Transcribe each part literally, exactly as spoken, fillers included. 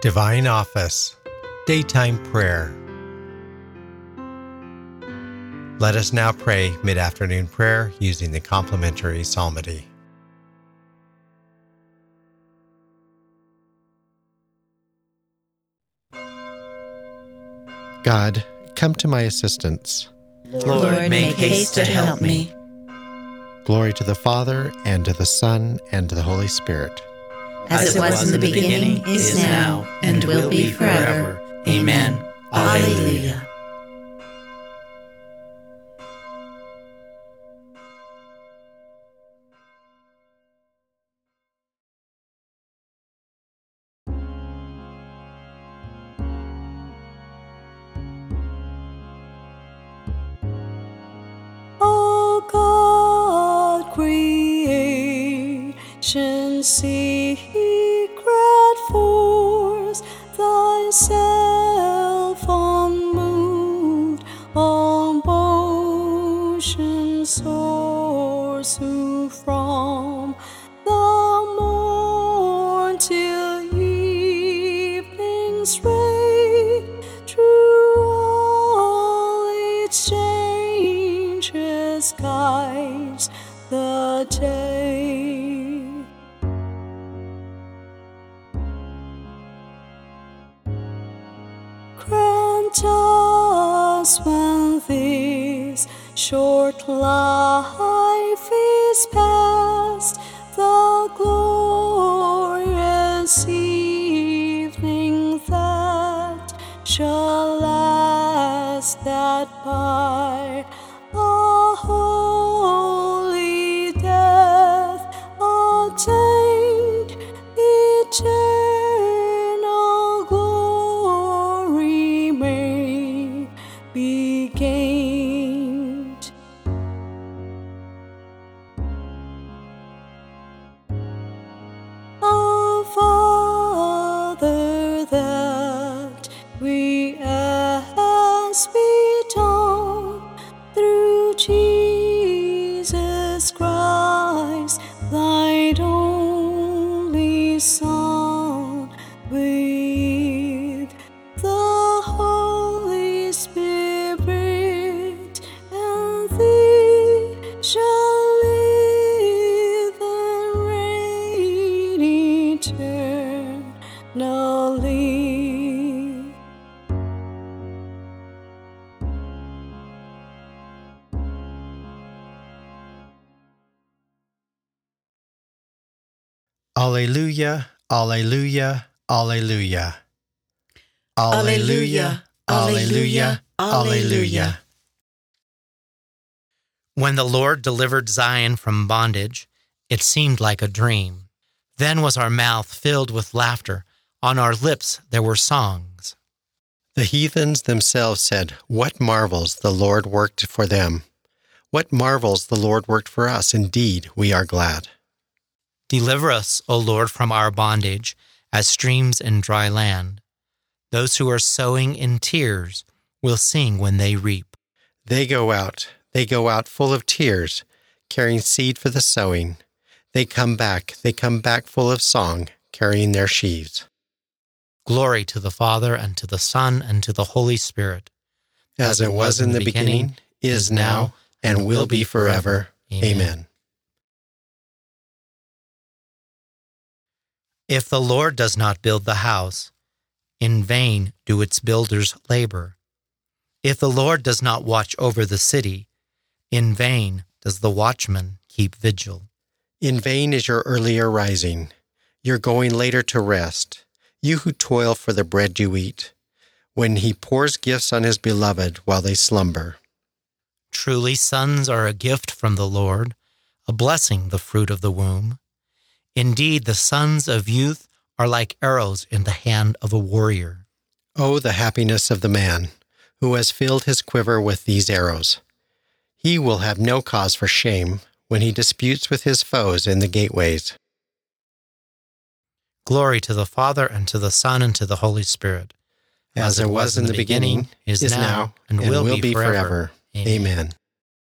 Divine Office, Daytime Prayer. Let us now pray mid-afternoon prayer using the complementary psalmody. God, come to my assistance. Lord, make haste to help me. Glory to the Father, and to the Son, and to the Holy Spirit. As it was in the beginning, is now, and will be forever. Amen. Alleluia. O God, creation's secret force, thyself unmoved, all motion source, who from the morn till evening's ray, through all its changes guides the day. Grant us when this short life is past, the glorious evening that shall last, that by a holy death attained eternal glory may be gained. O Father, that we ask be done through Jesus Christ, thine only Son, with the Holy Spirit, and thee shall live and reign eternally. Alleluia, alleluia, alleluia. Alleluia, alleluia, alleluia. When the Lord delivered Zion from bondage, it seemed like a dream. Then was our mouth filled with laughter, on our lips there were songs. The heathens themselves said, "What marvels the Lord worked for them! What marvels the Lord worked for us! Indeed, we are glad." Deliver us, O Lord, from our bondage, as streams in dry land. Those who are sowing in tears will sing when they reap. They go out, they go out full of tears, carrying seed for the sowing. They come back, they come back full of song, carrying their sheaves. Glory to the Father, and to the Son, and to the Holy Spirit. As it was in the beginning, is now, and will be forever. Amen. If the Lord does not build the house, in vain do its builders labor. If the Lord does not watch over the city, in vain does the watchman keep vigil. In vain is your earlier rising, your going later to rest, you who toil for the bread you eat, when he pours gifts on his beloved while they slumber. Truly sons are a gift from the Lord, a blessing the fruit of the womb. Indeed, the sons of youth are like arrows in the hand of a warrior. Oh, the happiness of the man who has filled his quiver with these arrows. He will have no cause for shame when he disputes with his foes in the gateways. Glory to the Father, and to the Son, and to the Holy Spirit. As it was in the beginning, is now, and will be forever. Amen.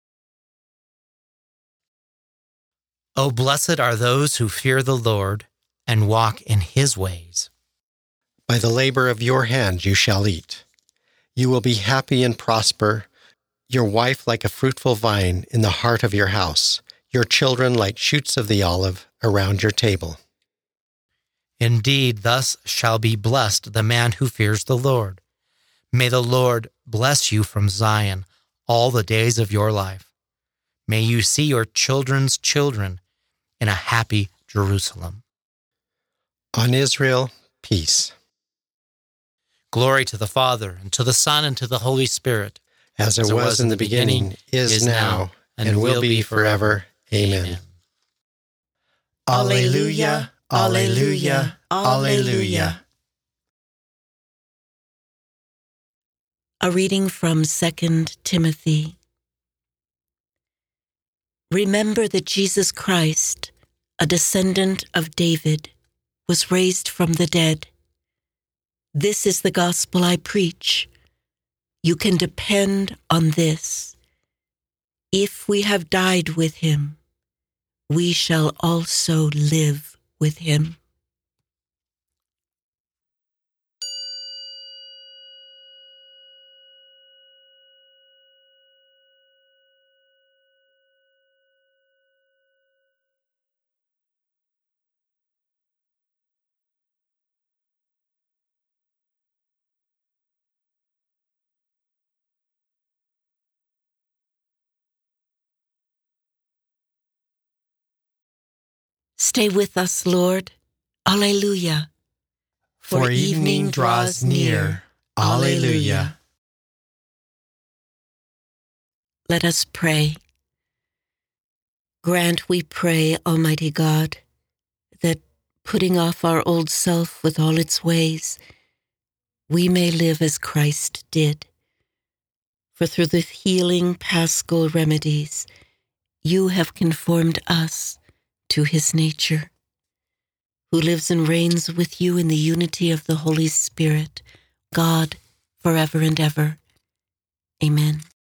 O blessed are those who fear the Lord and walk in his ways. By the labor of your hands you shall eat. You will be happy and prosper, your wife like a fruitful vine in the heart of your house, your children like shoots of the olive around your table. Indeed, thus shall be blessed the man who fears the Lord. May the Lord bless you from Zion all the days of your life. May you see your children's children in a happy Jerusalem. On Israel, peace. Glory to the Father, and to the Son, and to the Holy Spirit. As it was in the beginning, is now, and will be forever. Amen. Alleluia, alleluia, alleluia. A reading from Second Timothy. Remember that Jesus Christ, a descendant of David, was raised from the dead. This is the gospel I preach. You can depend on this. If we have died with him, we shall also live with him. Stay with us, Lord. Alleluia. For evening draws near. Alleluia. Let us pray. Grant, we pray, Almighty God, that putting off our old self with all its ways, we may live as Christ did. For through the healing paschal remedies, you have conformed us to his nature, who lives and reigns with you in the unity of the Holy Spirit, God, forever and ever. Amen.